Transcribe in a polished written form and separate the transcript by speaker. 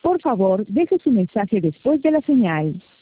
Speaker 1: Por favor, deje su mensaje después de la señal.